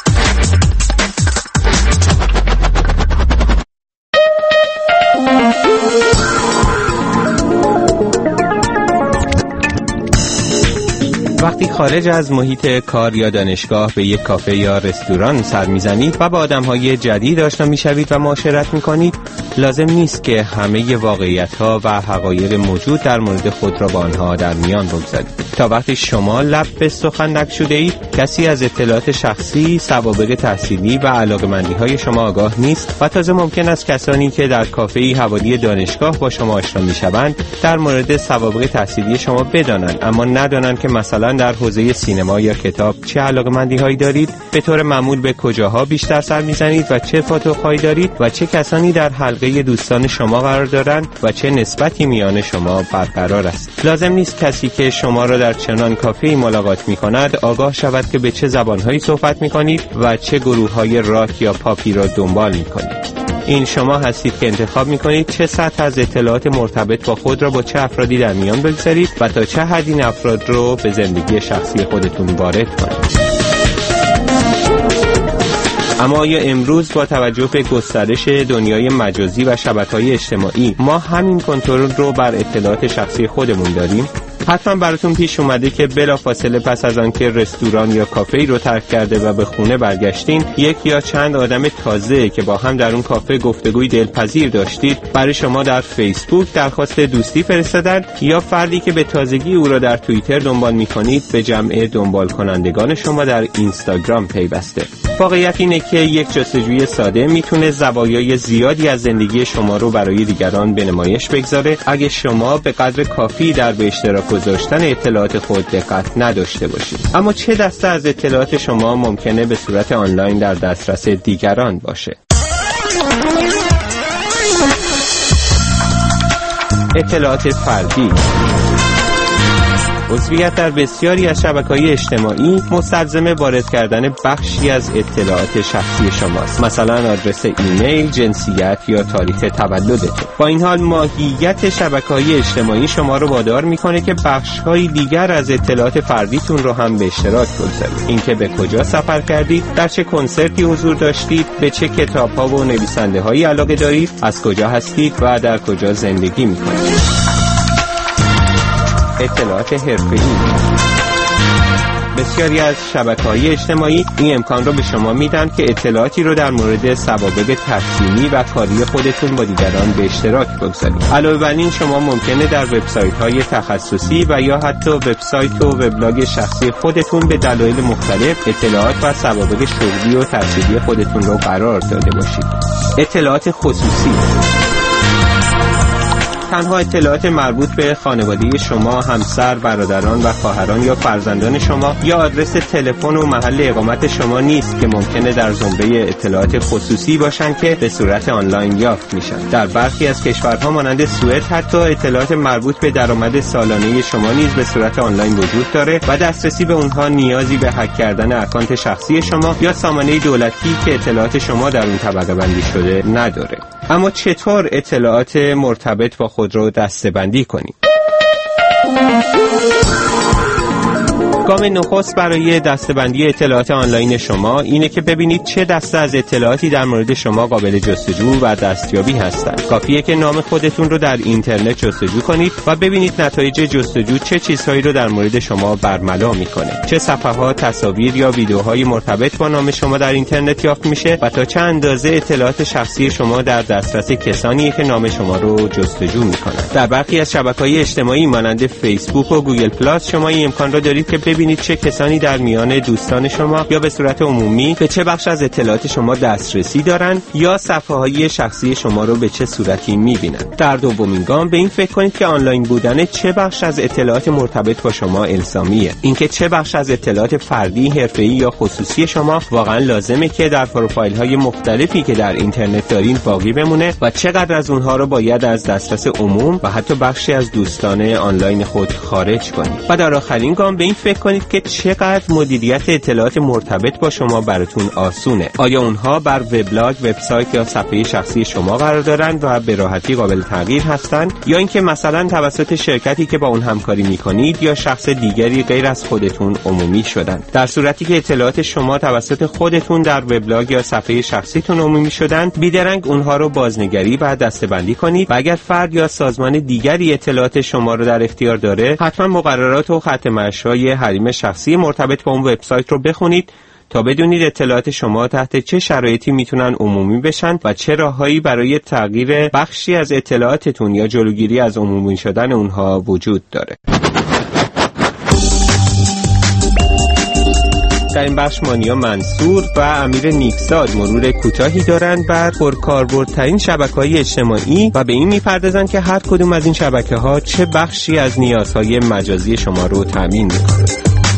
وقتی خارج از محیط کار یا دانشگاه به یک کافه یا رستوران سر میزنید و با آدم‌های جدید آشنا میشوید و معاشرت میکنید، لازم نیست که همه واقعیت‌ها و حقایق موجود در مورد خود را با آنها در میان بگذارید. تا وقتی شما لب به سخن نگشوده اید، کسی از اطلاعات شخصی، سوابق تحصیلی و علاقه‌مندی‌های شما آگاه نیست و تازه ممکن است کسانی که در کافه‌ای حوالی دانشگاه با شما آشنا میشوند در مورد سوابق تحصیلی شما بدانند، اما ندانند که مثلا مثلا در حوزه سینما یا کتاب چه علاقه‌مندی هایی دارید؟ به طور معمول به کجاها بیشتر سر میزنید و چه پاتوق‌هایی دارید و چه کسانی در حلقه دوستان شما قرار دارند و چه نسبتی میان شما برقرار است؟ لازم نیست کسی که شما را در چنان کافه‌ای ملاقات می‌کند آگاه شود که به چه زبان‌هایی صحبت می‌کنید و چه گروه‌های راک یا پاپی را دنبال می‌کنید. این شما هستید که انتخاب می‌کنید چه سطح از اطلاعات مرتبط با خود را با چه افرادی در میان بگذارید و تا چه حد این افراد رو به زندگی شخصی خودتون وارد کنید. اما آیا امروز با توجه به گسترش دنیای مجازی و شبکه‌های اجتماعی ما همین کنترل رو بر اطلاعات شخصی خودمون داریم؟ حتما براتون پیش اومده که بلافاصله پس از آنکه رستوران یا کافه‌ای رو ترک کرده و به خونه برگشتین، یک یا چند آدم تازه که با هم در اون کافه گفتگوی دلپذیر داشتید برای شما در فیسبوک درخواست دوستی فرستادن، یا فردی که به تازگی او را در توییتر دنبال می‌کنید به جمع دنبال کنندگان شما در اینستاگرام پیوسته. واقعیت اینه که یک جستجوی ساده میتونه زوایای زیادی از زندگی شما رو برای دیگران به نمایش بگذاره اگه شما به قدر کافی در به اشتراک گذاشتن اطلاعات خود دقت نداشته باشید. اما چه دسته از اطلاعات شما ممکنه به صورت آنلاین در دسترس دیگران باشه؟ اطلاعات فردی. عضویت در بسیاری از شبکه‌های اجتماعی مستلزم وارد کردن بخشی از اطلاعات شخصی شماست، مثلا آدرس ایمیل، جنسیت یا تاریخ تولدتون. با این حال ماهیت شبکه‌های اجتماعی شما رو وادار می‌کنه که بخش‌های دیگر از اطلاعات فردیتون رو هم به اشتراک بگذارید. اینکه به کجا سفر کردید، در چه کنسرتی حضور داشتید، به چه کتاب‌ها و نویسنده‌هایی علاقه دارید، از کجا هستید و در کجا زندگی می‌کنید. اطلاعات حرفه‌ای. بسیاری از شبکه‌های اجتماعی این امکان رو به شما میدن که اطلاعاتی رو در مورد سوابق تحصیلی و کاری خودتون با دیگران به اشتراک بگذارید. علاوه بر این شما ممکنه در وبسایت‌های تخصصی و یا حتی وبسایت و وبلاگ شخصی خودتون به دلایل مختلف اطلاعات و سوابق شغلی و تحصیلی خودتون رو قرار داده باشید. اطلاعات خصوصی. تنها اطلاعات مربوط به خانواده شما، همسر، برادران و خواهران یا فرزندان شما یا آدرس تلفن و محل اقامت شما نیست که ممکنه در زمره اطلاعات خصوصی باشن که به صورت آنلاین یافت میشن. در برخی از کشورها مانند سوئد حتی اطلاعات مربوط به درآمد سالانه شما نیز به صورت آنلاین وجود داره و دسترسی به اونها نیازی به هک کردن اکانت شخصی شما یا سامانه دولتی که اطلاعات شما در اون طبقه بندی شده نداره. اما چطور اطلاعات مرتبط با خود رو دسته‌بندی کنیم؟ گام نخست برای دسته‌بندی اطلاعات آنلاین شما اینه که ببینید چه دسته از اطلاعاتی در مورد شما قابل جستجو و دستیابی هستند. کافیه که نام خودتون رو در اینترنت جستجو کنید و ببینید نتایج جستجو چه چیزهایی رو در مورد شما برملا میکنه. چه صفحات، تصاویر یا ویدیوهای مرتبط با نام شما در اینترنت یافت میشه و تا چه اندازه اطلاعات شخصی شما در دسترس کسانی که نام شما رو جستجو میکنند. در برخی از شبکه‌های اجتماعی مانند فیسبوک و گوگل پلاس شما این امکان رو دارید که ببینید چه کسانی در میان دوستان شما یا به صورت عمومی به چه بخش از اطلاعات شما دسترسی دارن یا صفحه‌های شخصی شما رو به چه صورتی می‌بینن. در دومین گام به این فکر کنید که آنلاین بودن چه بخش از اطلاعات مرتبط با شما الزامیه. اینکه چه بخش از اطلاعات فردی، حرفه‌ای یا خصوصی شما واقعا لازمه که در پروفایل‌های مختلفی که در اینترنت دارین باقی بمونه و چقدر از اونها رو باید از دسترس عموم و حتی بخشی از دوستان آنلاین خود خارج کنید. و در آخرین گام به این فکر کنید که چقدر مدیریت اطلاعات مرتبط با شما براتون آسونه. آیا اونها بر وبلاگ، وبسایت یا صفحه شخصی شما قرار دارند و به راحتی قابل تغییر هستند، یا اینکه مثلا توسط شرکتی که با اون همکاری میکنید یا شخص دیگری غیر از خودتون عمومی شدن؟ در صورتی که اطلاعات شما توسط خودتون در وبلاگ یا صفحه شخصیتون عمومی شدند، بیدرنگ اونها رو بازنگری و دسته‌بندی کنید و اگر فرد یا سازمان دیگری اطلاعات شما رو در اختیار داره، حتما مقررات و خط مشی حریم شخصی مرتبط با اون وبسایت رو بخونید تا بدونید اطلاعات شما تحت چه شرایطی میتونن عمومی بشن و چه راههایی برای تغییر بخشی از اطلاعاتتون یا جلوگیری از عمومی شدن اونها وجود داره. در این بخش مانیا منصور و امیر نیکزاد مرور کوتاهی دارند بر پرکاربردترین شبکه‌های اجتماعی و به این می‌پردازند که هر کدوم از این شبکه‌ها چه بخشی از نیازهای مجازی شما رو تامین می‌کنه.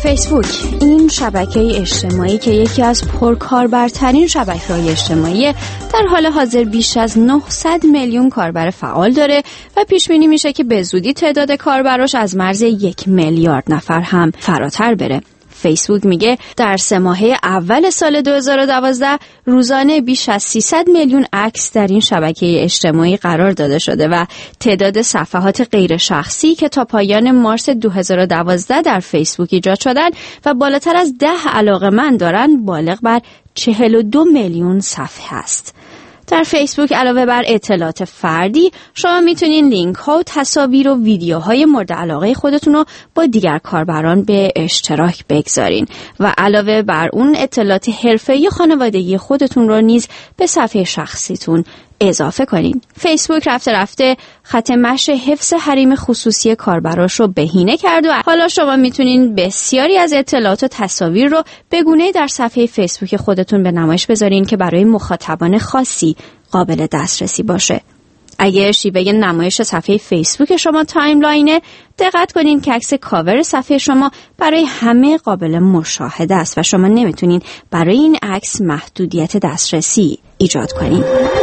فیسبوک، این شبکه اجتماعی که یکی از پرکاربرترین شبکه‌های اجتماعی در حال حاضر بیش از نهصد میلیون کاربر فعال داره و پیش بینی میشه که به زودی تعداد کاربراش از مرز یک میلیارد نفر هم فراتر بره. فیسبوک میگه در سه ماهه اول سال دو هزار و دوازده روزانه بیش از سیصد میلیون عکس در این شبکه اجتماعی قرار داده شده و تعداد صفحات غیر شخصی که تا پایان مارس دو هزار و دوازده در فیسبوک ایجاد شدن و بالاتر از ده علاقه‌مند دارن بالغ بر چهل و دو میلیون صفحه است. در فیسبوک علاوه بر اطلاعات فردی شما میتونین لینک ها و تصاویر و ویدیوهای مورد علاقه خودتون رو با دیگر کاربران به اشتراک بگذارین و علاوه بر اون اطلاعات حرفه‌ای خانوادگی خودتون رو نیز به صفحه شخصیتون اضافه کنین. فیسبوک رفته رفته خط مشی حفظ حریم خصوصی کاربراش رو بهینه کرد و حالا شما میتونین بسیاری از اطلاعات و تصاویر رو به گونه‌ای در صفحه فیسبوک خودتون به نمایش بذارین که برای مخاطبان خاصی قابل دسترسی باشه. اگه شیوه نمایش صفحه فیسبوک شما تایملاینه، دقت کنین که عکس کاور صفحه شما برای همه قابل مشاهده است و شما نمیتونین برای این عکس محدودیت دسترسی ایجاد کنین.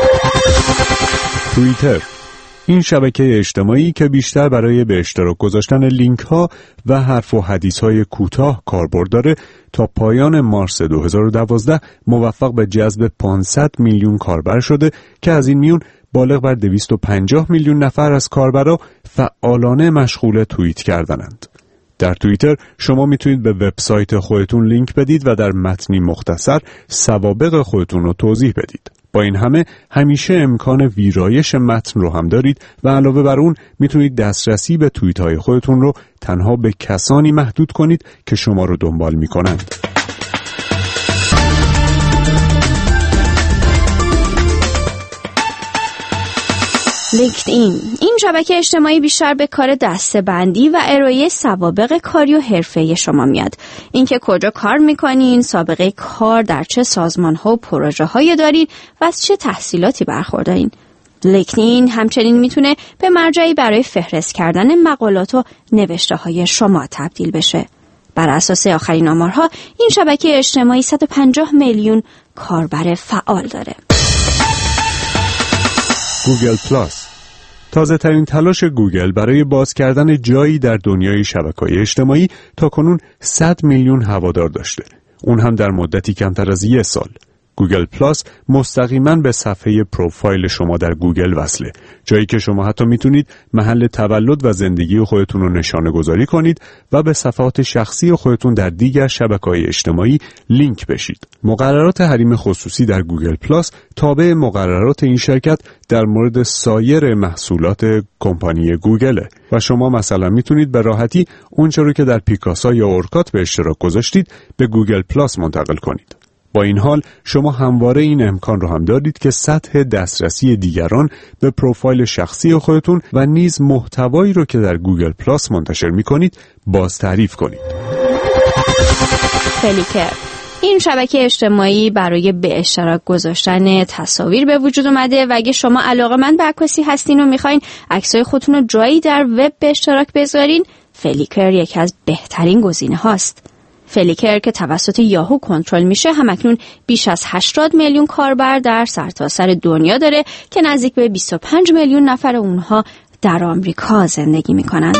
توییتر، این شبکه اجتماعی که بیشتر برای به اشتراک گذاشتن لینک ها و حرف و حدیث های کوتاه کاربرد داره، تا پایان مارس دو هزار و دوازده موفق به جذب پانصد میلیون کاربر شده که از این میون بالغ بر دویست و پنجاه میلیون نفر از کاربرا فعالانه مشغول توییت کردنند. در توییتر شما میتونید به وبسایت خودتون لینک بدید و در متنی مختصر سوابق خودتون رو توضیح بدید. با این همه همیشه امکان ویرایش متن رو هم دارید و علاوه بر اون میتونید دسترسی به توییت های خودتون رو تنها به کسانی محدود کنید که شما رو دنبال میکنند. لینکدین، این شبکه اجتماعی بیشتر به کار دسته‌بندی و ارائه سوابق کاری و حرفه‌ای شما میاد. اینکه کجا کار میکنین، سابقه کار در چه سازمان‌ها و پروژه‌هایی دارین و از چه تحصیلاتی برخوردارین. لینکدین همچنین میتونه به مرجعی برای فهرست کردن مقالات و نوشته‌های شما تبدیل بشه. بر اساس آخرین آمارها این شبکه اجتماعی صد و پنجاه میلیون کاربر فعال داره. گوگل پلاس، تازه ترین تلاش گوگل برای باز کردن جایی در دنیای شبکه‌های اجتماعی تا کنون صد میلیون هوادار داشته، اون هم در مدتی کمتر از یک سال. گوگل پلاس مستقیما به صفحه پروفایل شما در گوگل وصله، جایی که شما حتی میتونید محل تولد و زندگی خودتون رو نشانه گذاری کنید و به صفحات شخصی خودتون در دیگر شبکه‌های اجتماعی لینک بشید. مقررات حریم خصوصی در گوگل پلاس تابع مقررات این شرکت در مورد سایر محصولات کمپانی گوگله و شما مثلا میتونید به راحتی اونچه رو که در پیکاسا یا اورکات به اشتراک گذاشتید به گوگل پلاس منتقل کنید. با این حال شما همواره این امکان رو هم دارید که سطح دسترسی دیگران به پروفایل شخصی خودتون و نیز محتوایی رو که در گوگل پلاس منتشر می‌کنید باز تعریف کنید. فلیکر، این شبکه اجتماعی برای به اشتراک گذاشتن تصاویر به وجود اومده و اگه شما علاقه‌مند به عکاسی هستین و میخواین عکسای خودتون رو جایی در وب به اشتراک بذارین، فلیکر یکی از بهترین گزینه هاست. فلیکر که توسط یاهو کنترل میشه همکنون بیش از هشتاد میلیون کاربر در سرتاسر دنیا داره که نزدیک به بیست و پنج میلیون نفر اونها در آمریکا زندگی میکنند.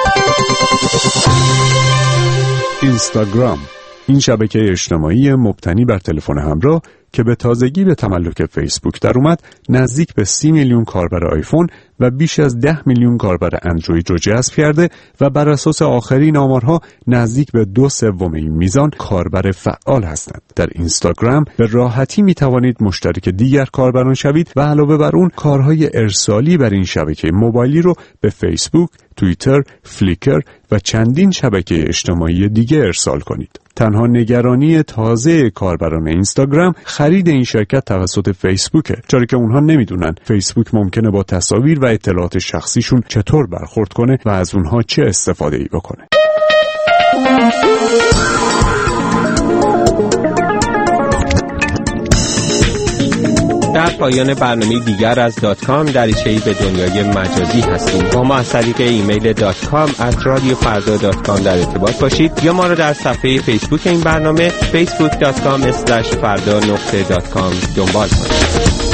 اینستاگرام، این شبکه اجتماعی مبتنی بر تلفن همراه که به تازگی به تملک فیسبوک در اومد، نزدیک به سی میلیون کاربر آیفون و بیش از ده میلیون کاربر اندروید رو جذب کرده و بر اساس آخرین آمارها نزدیک به دو سوم این میزان کاربر فعال هستند. در اینستاگرام به راحتی می توانید مشترک دیگر کاربران شوید و علاوه بر اون کارهای ارسالی بر این شبکه موبایلی رو به فیسبوک، توییتر، فلیکر و چندین شبکه اجتماعی دیگه ارسال کنید. تنها نگرانی تازه کاربران اینستاگرام خرید این شرکت توسط فیسبوکه، چرا که اونها نمیدونن فیسبوک ممکنه با تصاویر و اطلاعات شخصیشون چطور برخورد کنه و از اونها چه استفاده‌ای بکنه. در پایان برنامه دیگر از دات کام دریچه‌ای به دنیای مجازی هستیم. با ما از طریق ایمیل دات کام ات رادیو فردا دات کام در ارتباط باشید یا ما را در صفحه فیسبوک این برنامه فیسبوک دات کام اسلش فردا نقطه دات کام دنبال کنید.